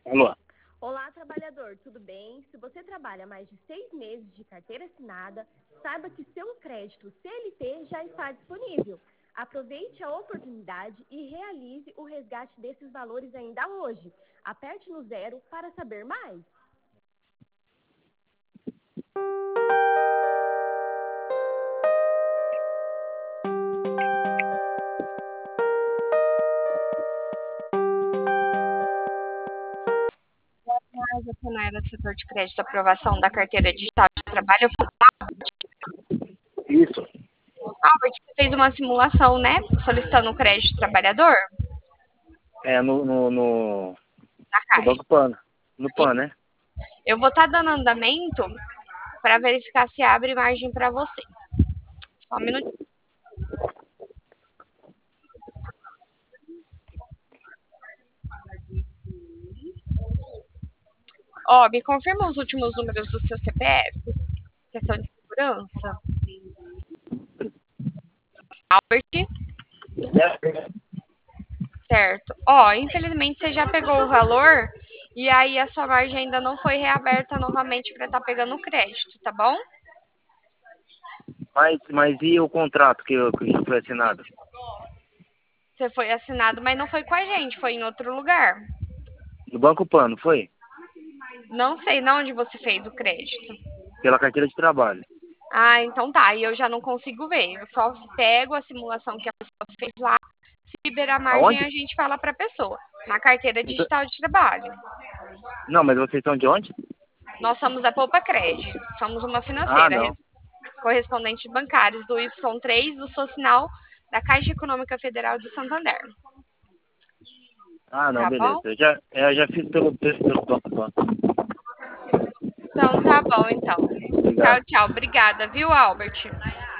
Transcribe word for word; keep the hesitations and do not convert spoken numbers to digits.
Alô? Olá, trabalhador, tudo bem? Se você trabalha mais de seis meses de carteira assinada, saiba que seu crédito C L T já está disponível. Aproveite a oportunidade e realize o resgate desses valores ainda hoje. Aperte no zero para saber mais. Mas você não era do setor de crédito, aprovação da carteira digital de trabalho. Isso. Albert, você fez uma simulação, né? Solicitando o crédito trabalhador É no, no, no, na no Caixa. Banco Pan. No Pan, né? Eu vou estar dando andamento para verificar se abre margem para você. Só um minutinho. Ó, me confirma os últimos números do seu C P F. Questão de segurança. Albert, certo. Ó, infelizmente você já pegou o valor e aí a sua margem ainda não foi reaberta novamente para estar pegando o crédito, tá bom? Mas, mas e o contrato que, eu, que já foi assinado? Você foi assinado, mas não foi com a gente, foi em outro lugar. No Banco Pan, não foi? Não sei não onde você fez o crédito. Pela carteira de trabalho. Ah, então tá. E eu já não consigo ver. Eu só pego a simulação que a pessoa fez lá. Se liberar margem, Aonde? a gente fala pra pessoa. Na carteira Então- digital de trabalho. Não, mas vocês são de onde? Nós somos a Poupa Cred. Somos uma Ah, financeira, não. res- correspondente bancários do Y três, do Socinal, da Caixa Econômica Federal de Santander. Ah, não, Tá beleza. bom? Eu já, eu já fiz pelo, pelo Banco Pan. Então tá bom, então. Obrigado. Tchau, tchau. Obrigada, viu, Albert?